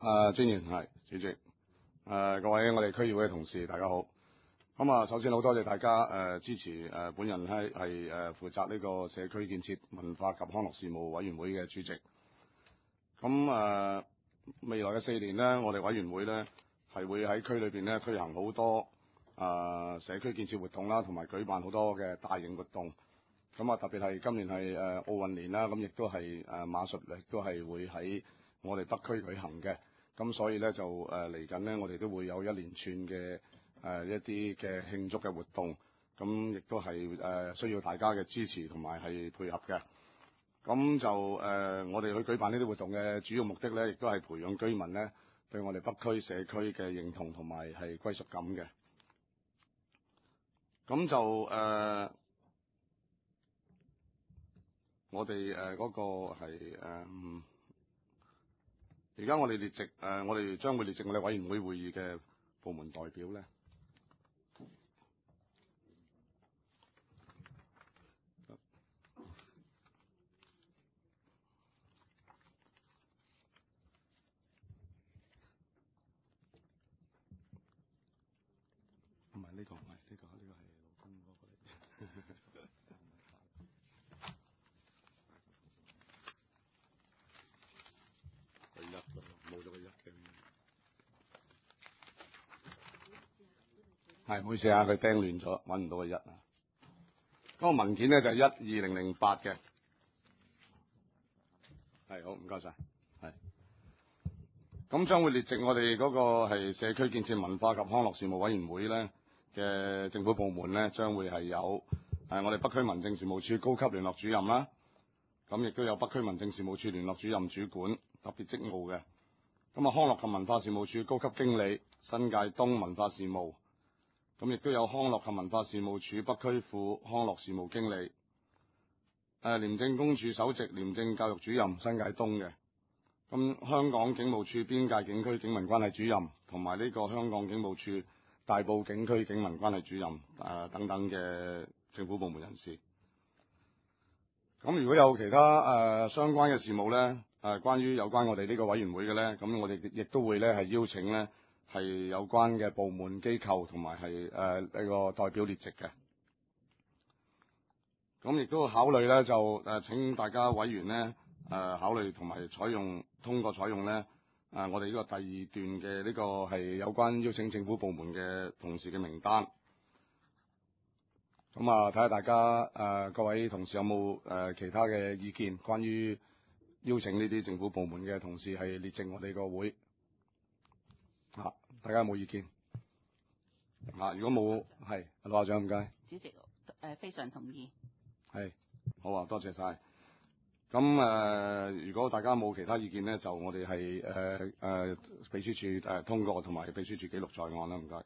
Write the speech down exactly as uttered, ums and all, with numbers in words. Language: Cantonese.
誒，專員係主席，誒、呃、各位我哋區議會嘅同事，大家好。咁啊，首先好多謝大家誒、呃、支持誒、呃，本人係係誒負責呢個社區建設文化及康樂事務委員會嘅主席。咁誒、呃、未來嘅四年呢，我哋委員會呢係會喺區裏邊呢推行好多誒、呃、社區建設活動啦，同埋舉辦好多嘅大型活動。咁啊，特別係今年係誒奧運年啦，咁亦都係誒馬術亦都係會喺我哋北區舉行嘅。咁所以咧就誒嚟緊咧，我哋都會有一連串嘅誒、呃、一啲嘅慶祝嘅活動，咁亦都係誒、呃、需要大家嘅支持同埋係配合嘅。咁就誒、呃、我哋去舉辦呢啲活動嘅主要目的咧，亦都係培養居民咧對我哋北區社區嘅認同同埋係歸屬感嘅。咁就誒、呃、我哋誒嗰個係誒。呃而家我哋列席誒、呃，我哋將會列席我哋委員會會議嘅部門代表咧。唔係呢個，唔係呢個，呢、呢個係勞工嗰個嚟。佢一㗎，冇咗個一嘅。係，唔好意思啊，佢釘亂咗，揾唔到個一啊。嗰個文件咧就係一二零零八嘅。係，好，唔該晒。係。咁將會列席我哋嗰個係社區建設文化及康樂事務委員會咧嘅政府部門咧，將會係有誒我哋北區民政事務處高級聯絡主任啦。咁亦都有北區民政事務處聯絡主任主管特別職務嘅。咁啊，康樂及文化事務處高級經理新界東文化事務。咁亦都有康樂及文化事務處北區副康樂事務經理。誒，廉政公署首席廉政教育主任新界東嘅。咁香港警務處邊界警區警民關係主任，同埋呢個香港警務處大埔警區警民關係主任誒、呃、等等嘅政府部門人士。咁如果有其他誒、呃、相關嘅事務咧，誒、呃、關於有關我哋呢個委員會嘅咧，咁我哋亦都會咧係邀請咧係有關嘅部門機構同埋係誒呢個代表列席嘅。咁亦都考慮咧就誒、呃、請大家委員咧誒、呃、考慮同埋採用通過採用咧誒、呃、我哋呢個第二段嘅呢個係有關邀請政府部門嘅同事嘅名單。咁啊，睇下大家誒、呃、各位同事有冇誒、呃、其他嘅意見，關於邀請呢啲政府部門嘅同事係列席我哋個會啊？大家有冇意見啊？如果冇，係陸校長唔該。 主席誒、呃、非常同意。 係好啊，多謝晒。咁誒、呃，如果大家冇其他意見咧，就我哋係誒誒秘書處誒、呃、通過同埋秘書處記錄在案啦，唔該。